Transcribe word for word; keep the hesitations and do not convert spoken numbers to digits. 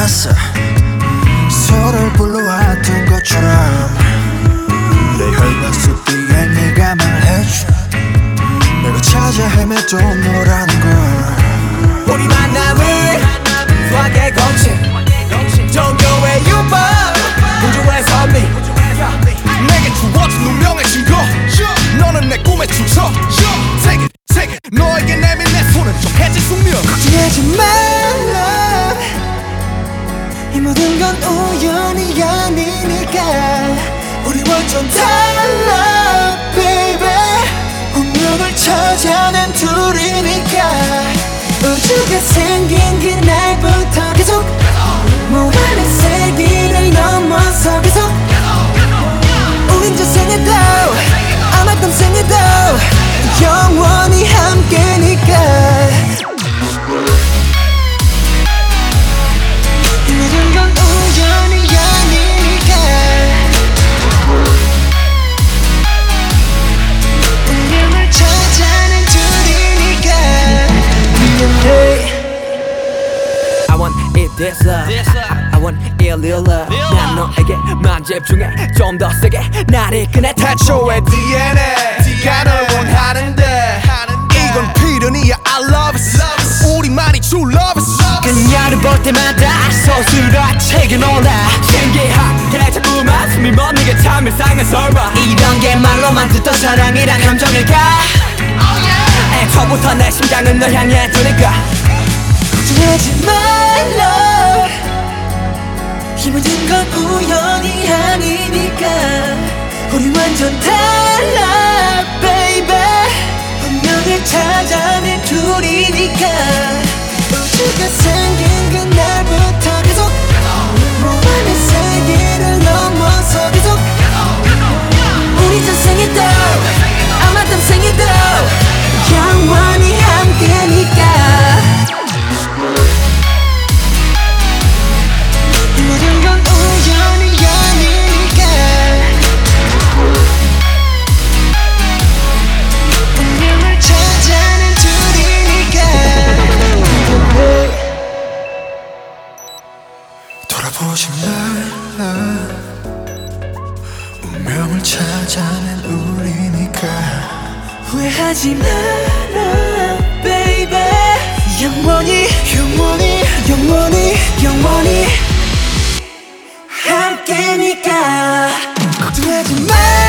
않았어. 서로를 불러왔던 것처럼 내 혈관 속 뒤에 네가 말해줘. 내가 찾아 헤매도 너라는 걸. 우리 만남은 수학의 공식 종교의 유법 우주의 섭리 내게 주어진 운명의 증거. 너는 내 꿈의 주석. Take it, take it. 너에게 내민 내 손은 정해진 숙명. 걱정하지 말라. 이 모든 건 우연이 아니니까. 우리 완전 달라 baby. 운명을 찾아낸 둘이니까. 우주가 생긴 그날부터 계속 무한의 세기를 넘어서 계속 우린 저 생에도 아마 딴 생에도 영원히 함께니까. 이 모든 건 우연이 아니니까. 운명을 찾아낸 둘이니까. I want it this love I want it real love 난 너에게만 집중해 좀 더 세게 날 이끄네 태초의 디엔에이가 널 원하는데 이건 필연이야. I love it. 우리만이 true love it. 그녀를 볼 때마다 서술화책에 놀라 신기하게 자꾸만 숨이 멎는 게 참 이상한 설마 이런 게 말로만 듣던 사랑이란 감정일까. 애초부터 내 심장은 널 향해 두니까 걱정하지 말라. 이 모든 건 우연이 아니니까. 우리 완전 달라 baby. 운명을 찾아낸 둘이니까. 우주가 생긴 그날부터 계속 무한의 세계를 넘어서 계속 우리 저 생에도 아마 딴 생에도 영원히 함께니까. 모든 건 우연이 아니니까. 운명을 찾아낸 둘이니까. 돌아보지 말라. 운명을 찾아낸 우리니까. 후회하지 마라 baby. 영원히 영원히 영원히 영원히 함께니까. 걱정하지 마.